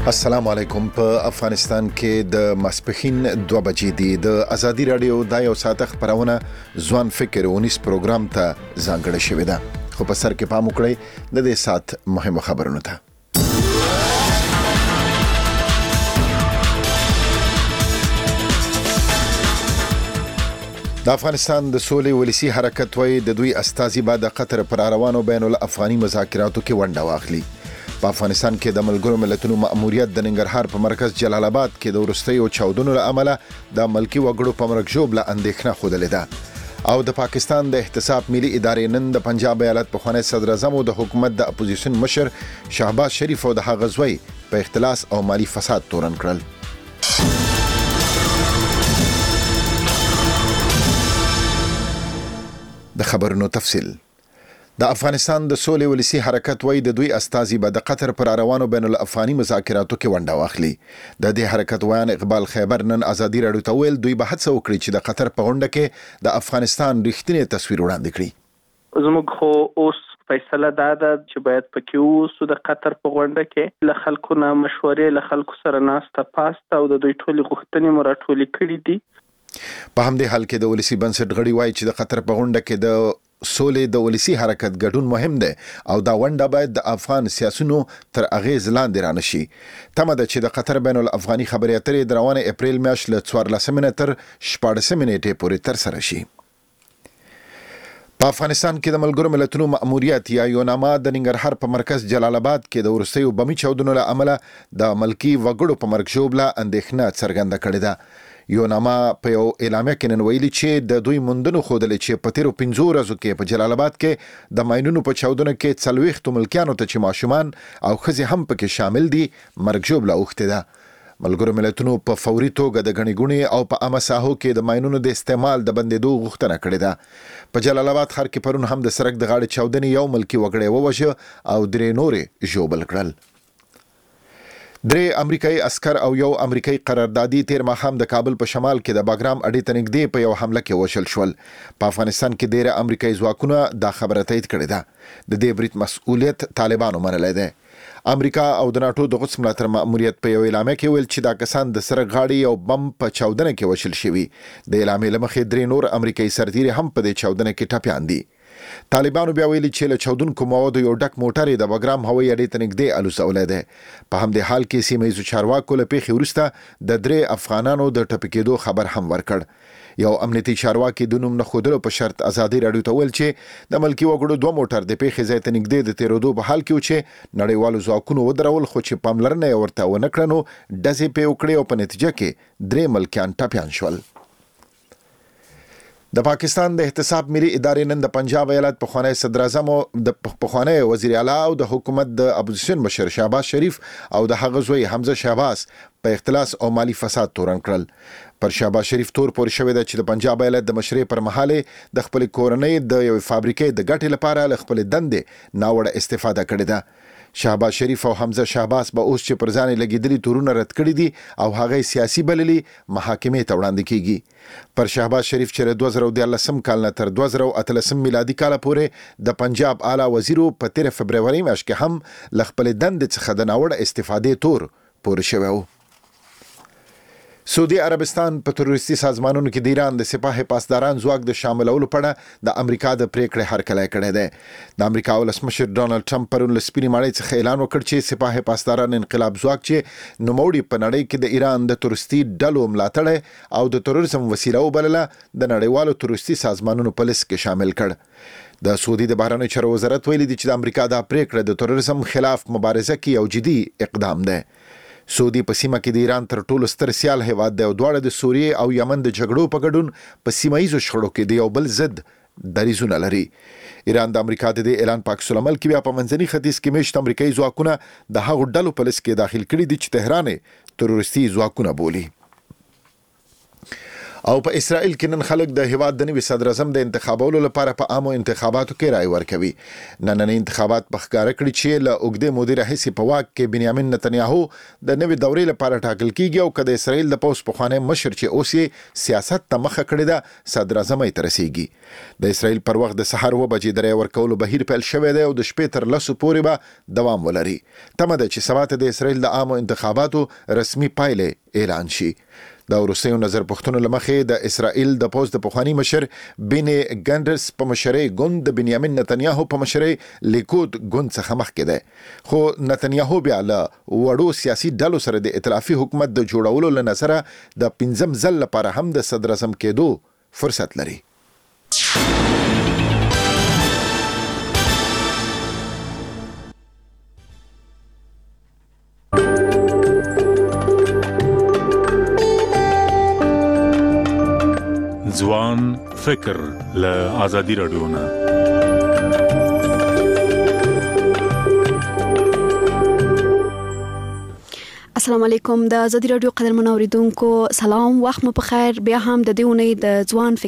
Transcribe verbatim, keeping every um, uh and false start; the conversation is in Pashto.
السلام علیکم. په افغانستان کې د ماسپښین دوه بجې دي. د ازادي رادیو د یو ساعت خبرونه ځوان فکر اونیس پروګرام ته ځانګړې شوې ده. خو په سر کې پام وکړئ د دې ساعت مهمو خبرونو ته. د افغانستان د سولې ولسی حرکت وای د دوی استازي بعد قطر پر روانو بین الافغاني مذاکراتو کې ونډه واخلي. په افغانستان کې د ملګرو ملتونو مأموریت د ننګرهار په مرکز جلال آباد کې د ورستیو چاودنو له امله د ملکی وګړو په مرګ ژوبله اندېښنه خوده ده. او د پاکستان د احتساب ملي ادارې نن د پنجاب ایالت پخوانی صدر اعظم او د حکومت د اپوزیشن مشر شهباز شریف او د هغه زوی په اختلاس او مالی فساد تورن کړل. د خبرونو تفصیل. د افغانستان د سولې ولسی حرکت وای د دوی استازي به د قطر پر روانو بین الافغاني مذاکراتو کې ونډه واخلي. د دې حرکت ویان اقبال خیبر نن ازادي رادیو ته ویل دوی به هڅه وکړي چې د قطر په غونډه کې د افغانستان رښتینی تصویر وړاندې کړي. زموږ خو اوس فیصله دا ده چې باید پکې اوسو د قطر په غونډه کې له خلکو نه مشورې له خلکو سره ناسته پاسته او د دوی ټولې غوښتنې مو راټولې کړي دي. په همدې حال کې د ولسی بنسټ غړي وایي چې د قطر په غونډه کې د سولې د ولسی حرکت ګډون مهم دی او دا ونډه باید د افغان سیاسيونو تر اغیز لاندې رانشي. تمه ده چې د قطر بین الافغاني خبرې اترې د روانه اپریل میاشتې له څوارلسمې تر شپاړسمې نیټې پورې تر سره شي. په افغانستان کې د ملګرو ملتونو مأموریت یا یوناما د ننګرهار په مرکز جلال آباد کې د ورستیو بمي چاودنو له امله د ملکی وګړو په مرګ ژوبله اندېښنه څرګنده کړې ده. یوناما په یو اعلامیه کې نن ویلي چې د دوی موندنو ښودلې چې په تیرو پنځو ورځو کې په جلال آباد کې د ماینونو په چاودنو کې څلوېښتو ملکیانو ته چې ماشومان او ښځې هم پکې شامل دي مرګ ژوبله اوښتې ده. ملګرو ملتونو په فوري توګه د ګڼې ګوڼې او په عامه ساحو کې د ماینونو د استعمال د بندېدو غوښتنه کړې ده. په جلال آباد ښار کې پرون هم د سړک د غاړې چاودنې یو ملکي وګړی ووژه او درې نورې ژوبل کړل. درې امریکایي عسكر او یو امریکایي قراردادي تیر ماښام د کابل په شمال کې د باګرام اډې ته نږدې په یو حمله کې وشل شول. په افغانستان کې ډېر امریکایي ځواکونه دا خبره تایید کړې ده. د دې برید مسؤلیت طالبانو منلی دی. امریکا او د ناټو د قدس ملاتړ مأموریت په یو اعلامیه کې ویل چې دا کسان د سره غاړي او بم په چاودنه کې وشل شوي. د اعلامیې له مخې درې نور امریکایي سرتیري هم په دې چاودنه کې ټپیان دي. طالبانو بیا ویلي چې له چاودونکو موادو یو ډک موټر د باګرام هوایي اډې ته نږدې الوزولی دی. په همدې حال کې سیمه ییزو چارواکو له پیښې وروسته د درې افغانانو د ټپي کېدو خبر هم ورکړ. یو امنیتي چارواکي د نوم نه ښودلو په شرط ازادي رادیو ته ویل چې د ملکي وګړو دوه موټر د پیښې ځای ته نږدې د تېرېدو په حال کې و چې نړیوالو ځواکونو ودرول، خو چې پاملرنه یې ورته ونه کړه نو ډزې پې وکړې او په نتیجه کې درې ملکیان ټپیان شول. د پاکستان د احتساب ملي ادارې نن د پنجاب ایالت پخوانی صدر اعظم او د پخوانی وزیر اعلی او د حکومت د اپوزیشن مشر شهباز شریف او د هغه زوی حمزه شهباز په اختلاس او مالی فساد تورن کړل. پر شهباز شریف تور پورې شوې ده چې د پنجاب ایالت د مشرۍ پر مهال د خپل کورنۍ د یو فابریکې د ګټې لپاره له خپل دندې ناوړه استفاده کړې ده. شهباز شریف او حمزه شهباز به اوس چې پر ځان لګیدلي تورونه رد کړي دي او هغه سیاسي بللي محاکمې ته وړاندې کیږي. پر شهباز شریف چې دوه زره دیارلسم کال نه تر دوه زره اتلسم میلادي کال پورې د پنجاب اعلی وزیرو په تیر فبروري میاشت کې هم ل خپل دندې څخه د ناوړه استفادې تور پورې شوی و. سعودي عربستان په تروریستي سازمانونو کې د ایران د سپاه پاسداران ځواک د شاملولو په اړه د امریکا د پریکړې هرکلی کړی دی. د امریکا ولسمشر ډونالد ټرمپ پرون له سپینې ماڼۍ څخه اعلان وکړ چې سپاه پاسداران انقلاب ځواک چې نوموړي په نړۍ کې د ایران د تروریستي ډلو ملاتړ او د تروریزم وسیله وبلله د نړیوالو تروریستي سازمانونو په لیست کې شامل کړ. د سعودي د بهرنیو چارو وزارت ویلي دی چې د امریکا دا پریکړه د تروریزم خلاف مبارزه کې یو جدي اقدام دی. سعودي په سیمه کې د ایران تر ټولو ستر سیال هیواد دی او دواړه د سوریې او یمن د جګړو په ګډون په سیمه ییزو شخړو کې د یو بل ضد دریځونه لري. ایران د امریکا د دې اعلان په عکس العمل کې بیا په منځني ختیځ کې میشت امریکایي ځواکونه د هغو ډلو په لیست کې داخل کړي دي چې تهران تروریستي ځواکونه بولي. او په اسرائیل کې نن خلک د هیواد د نوي صدر اعظم د انتخابولو لپاره په عامو انتخاباتو کې رائے ورکوي. نننې انتخابات په ښکاره کړي چې له اوږدې مودې راهیسې په واک کې بنیامین نتنیاهو د نوې دورې لپاره ټاکل کیږي او که د اسرائیل د پوځ پخوانی مشر چې اوس یې سیاست ته مخه کړې ده صدر اعظم یې ته رسیږي. د اسرائیل پر وخت د سهار اوه بجې د رائے ورکولو بهیر پیل شوی دی او د شپې تر لسو پورې به دوام ولري. تمه ده چې سبا ته د اسرائیل د عامو انتخاباتو رسمي پایلې اعلان شي. د وروستیو نظر پوښتنو لمخې د اسرائیل د پوځ د پخوانی مشر بینی ګانډرس په مشرۍ ګوند د بنیامین نتنیاهو په مشرۍ لیکود ګوند څخه مخکې دی، خو نتنیاهو بیا له وړو سیاسي ډلو سره د ائتلافي حکومت د جوړولو له نظره د پنځم ځل لپاره هم د صدر اعظم کېدو فرصت لري. ځوان فکر له آزادي رادیو نه. السلام علیکم. د آزادي رادیو قدرمن اوریدونکو سلام، وخت مو په خیر. بیا هم د دې اونۍ د ځوان